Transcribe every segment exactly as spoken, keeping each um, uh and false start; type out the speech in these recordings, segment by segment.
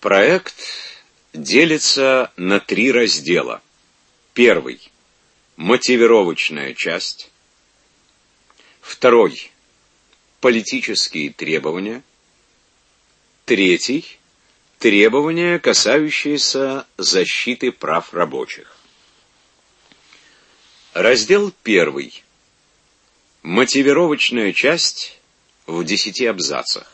Проект делится на три раздела. Первый – мотивировочная часть. Второй – политические требования. Третий – требования, касающиеся защиты прав рабочих. Раздел первый. Мотивировочная часть в десяти абзацах.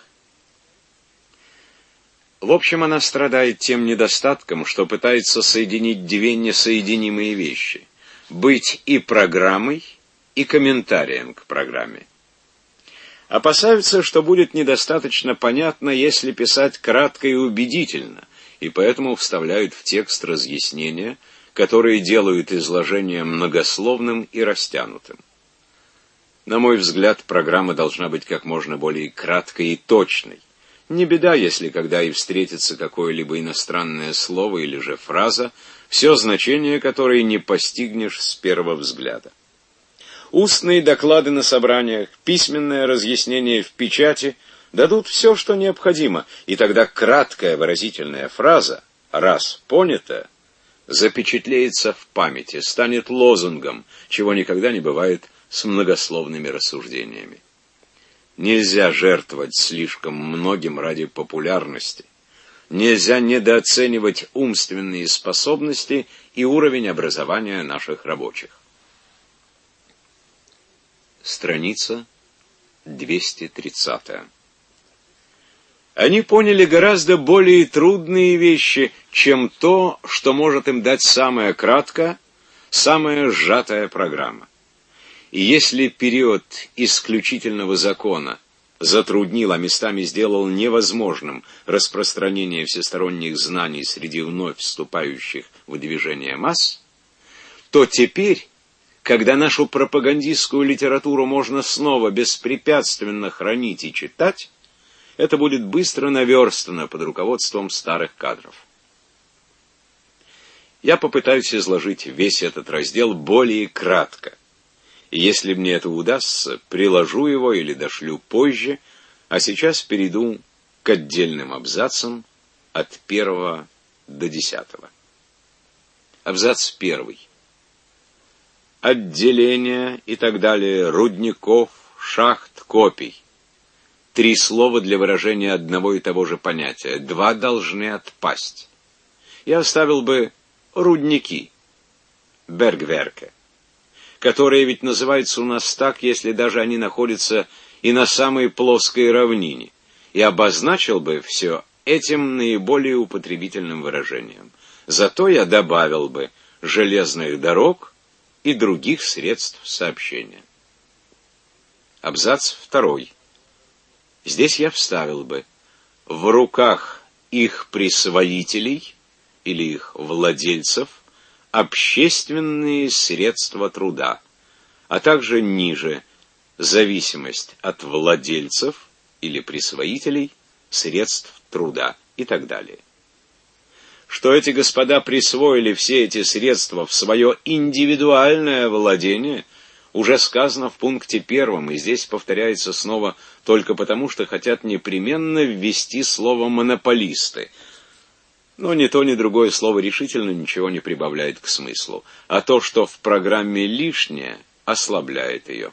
В общем, она страдает тем недостатком, что пытается соединить две несоединимые вещи – быть и программой, и комментарием к программе. Опасаются, что будет недостаточно понятно, если писать кратко и убедительно, и поэтому вставляют в текст разъяснения, которые делают изложение многословным и растянутым. На мой взгляд, программа должна быть как можно более краткой и точной. Не беда, если когда и встретится какое-либо иностранное слово или же фраза, все значение которой не постигнешь с первого взгляда. Устные доклады на собраниях, письменное разъяснение в печати дадут все, что необходимо, и тогда краткая выразительная фраза, раз понята, запечатлеется в памяти, станет лозунгом, чего никогда не бывает с многословными рассуждениями. Нельзя жертвовать слишком многим ради популярности. Нельзя недооценивать умственные способности и уровень образования наших рабочих. Страница двести тридцатая. Они поняли гораздо более трудные вещи, чем то, что может им дать самая краткая, самая сжатая программа. И если период исключительного закона затруднил, а местами сделал невозможным распространение всесторонних знаний среди вновь вступающих в движение масс, то теперь, когда нашу пропагандистскую литературу можно снова беспрепятственно хранить и читать, это будет быстро наверстано под руководством старых кадров. Я попытаюсь изложить весь этот раздел более кратко. И если мне это удастся, приложу его или дошлю позже, а сейчас перейду к отдельным абзацам от первого до десятого. Абзац первый. Отделение и так далее рудников, шахт, копий. Три слова для выражения одного и того же понятия. Два должны отпасть. Я оставил бы рудники, бергверке, которые ведь называются у нас так, если даже они находятся и на самой плоской равнине, и обозначил бы все этим наиболее употребительным выражением. Зато я добавил бы железных дорог и других средств сообщения. Абзац второй. Здесь я вставил бы в руках их присвоителей или их владельцев общественные средства труда, а также ниже зависимость от владельцев или присвоителей средств труда и так далее. Что эти господа присвоили все эти средства в свое индивидуальное владение, уже сказано в пункте первом, и здесь повторяется снова только потому, что хотят непременно ввести слово «монополисты». Но ни то, ни другое слово решительно ничего не прибавляет к смыслу, а то, что в программе лишнее, ослабляет ее.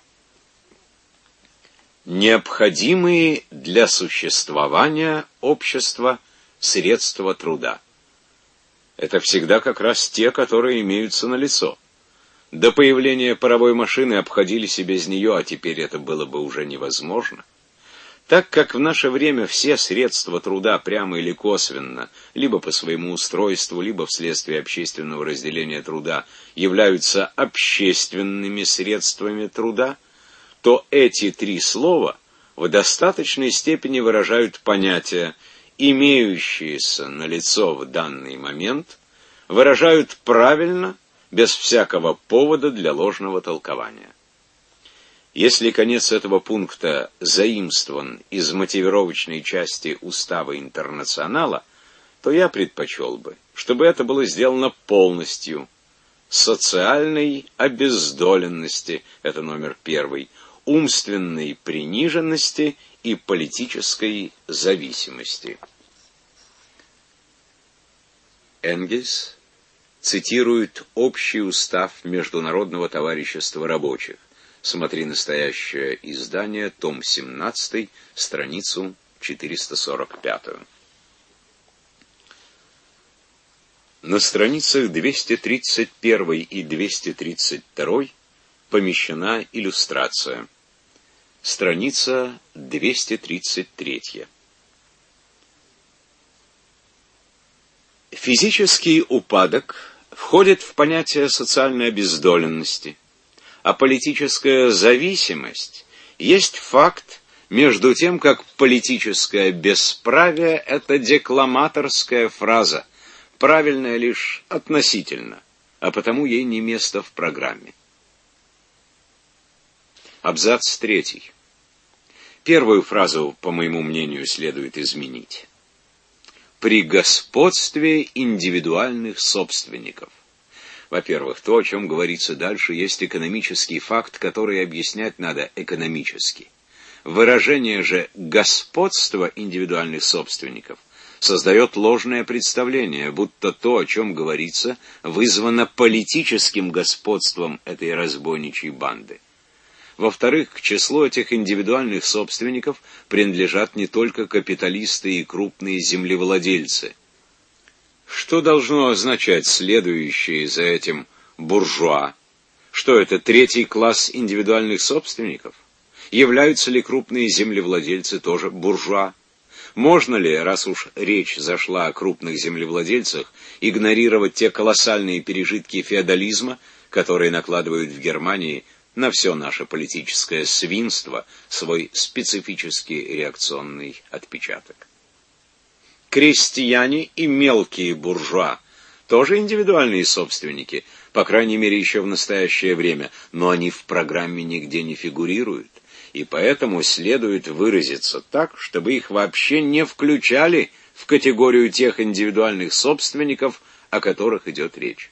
Необходимые для существования общества средства труда. Это всегда как раз те, которые имеются налицо. До появления паровой машины обходились и без нее, а теперь это было бы уже невозможно. Так как в наше время все средства труда прямо или косвенно, либо по своему устройству, либо вследствие общественного разделения труда, являются общественными средствами труда, то эти три слова в достаточной степени выражают понятия, имеющиеся налицо в данный момент, выражают правильно, без всякого повода для ложного толкования. Если конец этого пункта заимствован из мотивировочной части Устава Интернационала, то я предпочел бы, чтобы это было сделано полностью. Социальной обездоленности, это номер первый, умственной приниженности и политической зависимости. Энгельс цитирует общий устав Международного товарищества рабочих. Смотри настоящее издание, том семнадцатый, страницу четыреста сорок пять. На страницах двести тридцать один и двести тридцать два помещена иллюстрация. Страница двести тридцать три. Физический упадок входит в понятие социальной обездоленности, а политическая зависимость есть факт, между тем, как политическое бесправие – это декламаторская фраза, правильная лишь относительно, а потому ей не место в программе. Абзац третий. Первую фразу, по моему мнению, следует изменить. При господстве индивидуальных собственников. Во-первых, то, о чем говорится дальше, есть экономический факт, который объяснять надо экономически. Выражение же господства индивидуальных собственников создает ложное представление, будто то, о чем говорится, вызвано политическим господством этой разбойничьей банды. Во-вторых, к числу этих индивидуальных собственников принадлежат не только капиталисты и крупные землевладельцы. Что должно означать следующее за этим буржуа? Что это третий класс индивидуальных собственников? Являются ли крупные землевладельцы тоже буржуа? Можно ли, раз уж речь зашла о крупных землевладельцах, игнорировать те колоссальные пережитки феодализма, которые накладывают в Германии на все наше политическое свинство свой специфический реакционный отпечаток? Крестьяне и мелкие буржуа тоже индивидуальные собственники, по крайней мере еще в настоящее время, но они в программе нигде не фигурируют, и поэтому следует выразиться так, чтобы их вообще не включали в категорию тех индивидуальных собственников, о которых идет речь.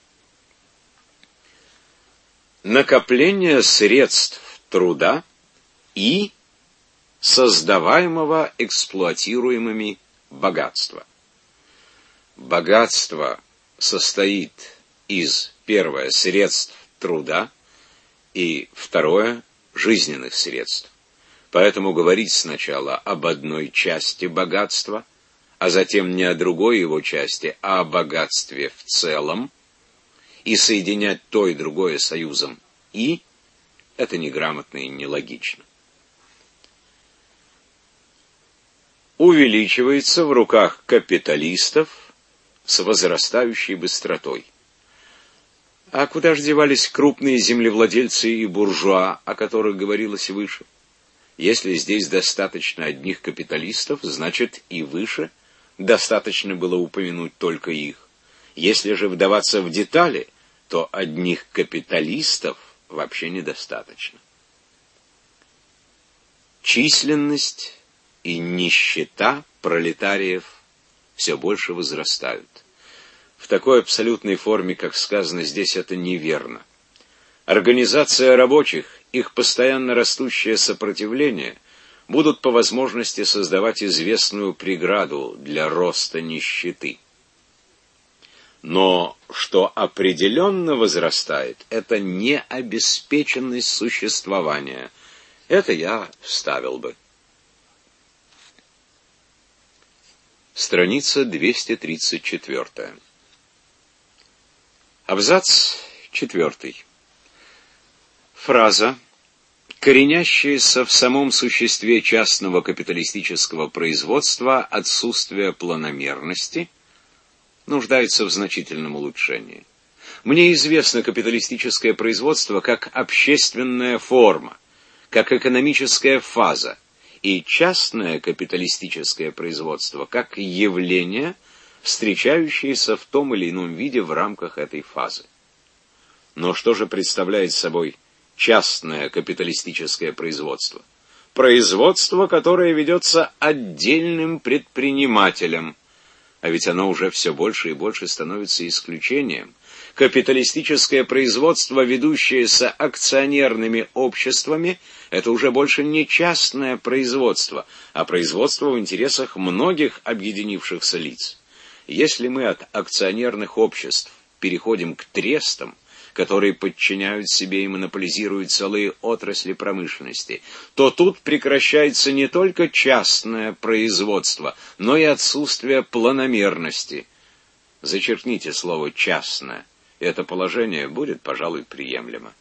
Накопление средств труда и создаваемого эксплуатируемыми богатства. Богатство состоит из, первое, средств труда и, второе, жизненных средств. Поэтому говорить сначала об одной части богатства, а затем не о другой его части, а о богатстве в целом, и соединять то и другое союзом «и» — это неграмотно и нелогично. Увеличивается в руках капиталистов с возрастающей быстротой. А куда же девались крупные землевладельцы и буржуа, о которых говорилось выше? Если здесь достаточно одних капиталистов, значит и выше достаточно было упомянуть только их. Если же вдаваться в детали, то одних капиталистов вообще недостаточно. Численность и нищета пролетариев все больше возрастают. В такой абсолютной форме, как сказано здесь, это неверно. Организация рабочих, их постоянно растущее сопротивление будут по возможности создавать известную преграду для роста нищеты. Но что определенно возрастает, это необеспеченность существования. Это я вставил бы. Страница двести тридцать четыре. Абзац четвертый. Фраза, коренящаяся в самом существе частного капиталистического производства отсутствие планомерности, нуждается в значительном улучшении. Мне известно капиталистическое производство как общественная форма, как экономическая фаза, и частное капиталистическое производство как явление, встречающееся в том или ином виде в рамках этой фазы. Но что же представляет собой частное капиталистическое производство? Производство, которое ведется отдельным предпринимателем, а ведь оно уже все больше и больше становится исключением. Капиталистическое производство, ведущееся акционерными обществами, это уже больше не частное производство, а производство в интересах многих объединившихся лиц. Если мы от акционерных обществ переходим к трестам, которые подчиняют себе и монополизируют целые отрасли промышленности, то тут прекращается не только частное производство, но и отсутствие планомерности. Зачеркните слово «частное». Это положение будет, пожалуй, приемлемо.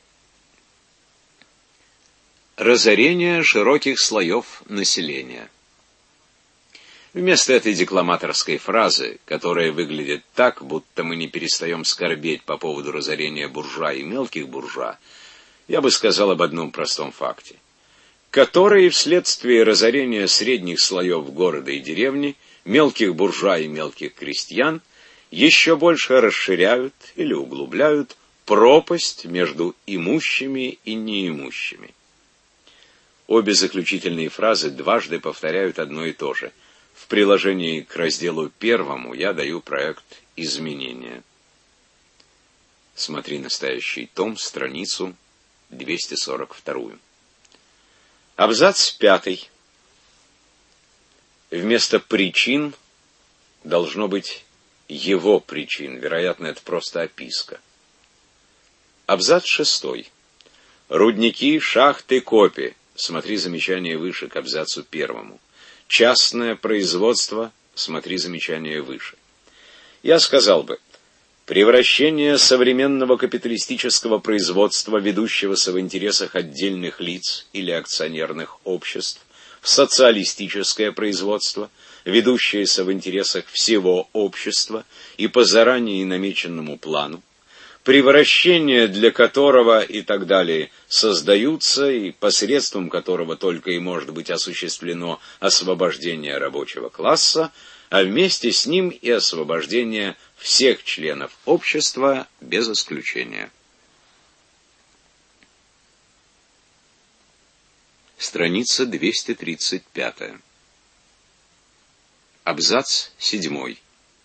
Разорение широких слоев населения. Вместо этой декламаторской фразы, которая выглядит так, будто мы не перестаем скорбеть по поводу разорения буржуа и мелких буржуа, я бы сказал об одном простом факте, которые вследствие разорения средних слоев города и деревни, мелких буржуа и мелких крестьян, еще больше расширяют или углубляют пропасть между имущими и неимущими. Обе заключительные фразы дважды повторяют одно и то же. В приложении к разделу первому я даю проект изменения. Смотри настоящий том, страницу двести сорок два. Абзац пятый. Вместо причин должно быть его причин. Вероятно, это просто описка. Абзац шестой. Рудники, шахты, копи. Смотри замечание выше к абзацу первому. Частное производство, смотри замечание выше. Я сказал бы, превращение современного капиталистического производства, ведущегося в интересах отдельных лиц или акционерных обществ, в социалистическое производство, ведущееся в интересах всего общества и по заранее намеченному плану, превращение для которого и так далее создаются, и посредством которого только и может быть осуществлено освобождение рабочего класса, а вместе с ним и освобождение всех членов общества без исключения. Страница двести тридцать пять. Абзац седьмой.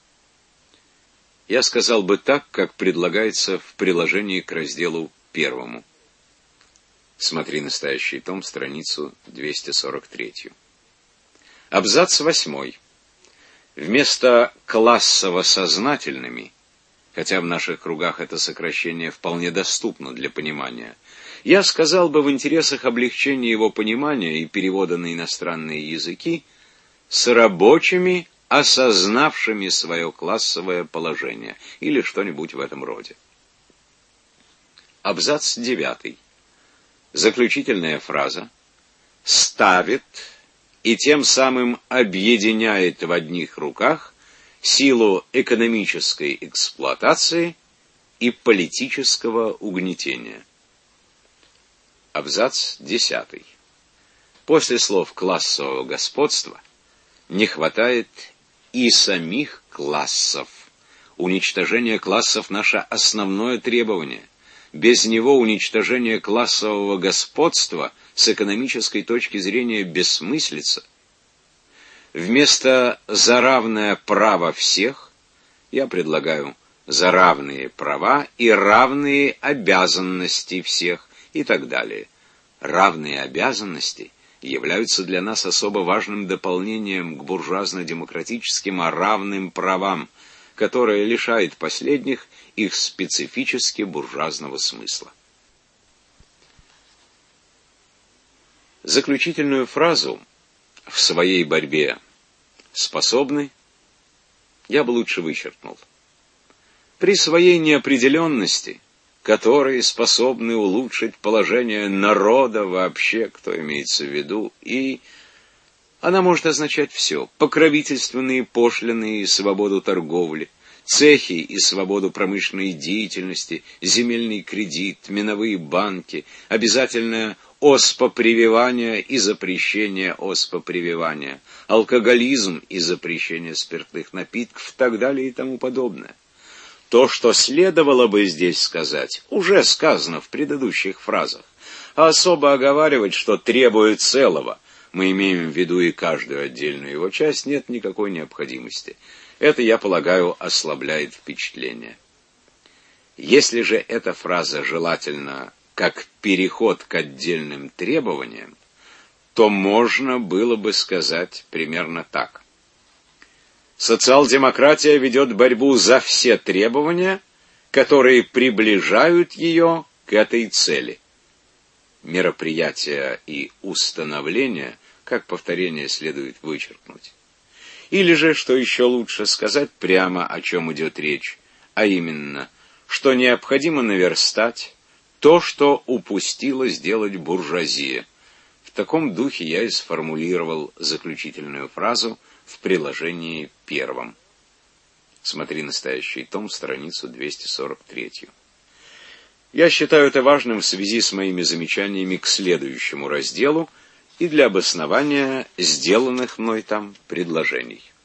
Я сказал бы так, как предлагается в приложении к разделу первому. Смотри настоящий том, страницу двести сорок три. Абзац восьмой. Вместо классово-сознательными, хотя в наших кругах это сокращение вполне доступно для понимания, я сказал бы в интересах облегчения его понимания и перевода на иностранные языки с рабочими, осознавшими свое классовое положение, или что-нибудь в этом роде. Абзац девятый. Заключительная фраза ставит и тем самым объединяет в одних руках силу экономической эксплуатации и политического угнетения. Абзац десятый. После слов классового господства не хватает и самих классов. Уничтожение классов – наше основное требование. Без него уничтожение классового господства с экономической точки зрения бессмыслица. Вместо «за равное право всех» я предлагаю «за равные права и равные обязанности всех» и так далее. Равные обязанности являются для нас особо важным дополнением к буржуазно-демократическим а равным правам, которое лишает последних их специфически буржуазного смысла. Заключительную фразу в своей борьбе способны я бы лучше вычеркнул. При своей неопределенности, которые способны улучшить положение народа вообще, кто имеется в виду, и она может означать все: покровительственные пошлины и свободу торговли, цехи и свободу промышленной деятельности, земельный кредит, миновые банки, обязательное оспопрививание и запрещение оспопрививания, алкоголизм и запрещение спиртных напитков и так далее и тому подобное. То, что следовало бы здесь сказать, уже сказано в предыдущих фразах, а особо оговаривать, что требует целого, мы имеем в виду и каждую отдельную его часть, нет никакой необходимости. Это, я полагаю, ослабляет впечатление. Если же эта фраза желательна как переход к отдельным требованиям, то можно было бы сказать примерно так. Социал-демократия ведет борьбу за все требования, которые приближают ее к этой цели. Мероприятия и установления, как повторение следует вычеркнуть. Или же, что еще лучше, сказать прямо, о чем идет речь, а именно, что необходимо наверстать то, что упустила сделать буржуазия. В таком духе я и сформулировал заключительную фразу в приложении первом. Смотри настоящий том, страницу двести сорок три. Я считаю это важным в связи с моими замечаниями к следующему разделу и для обоснования сделанных мной там предложений.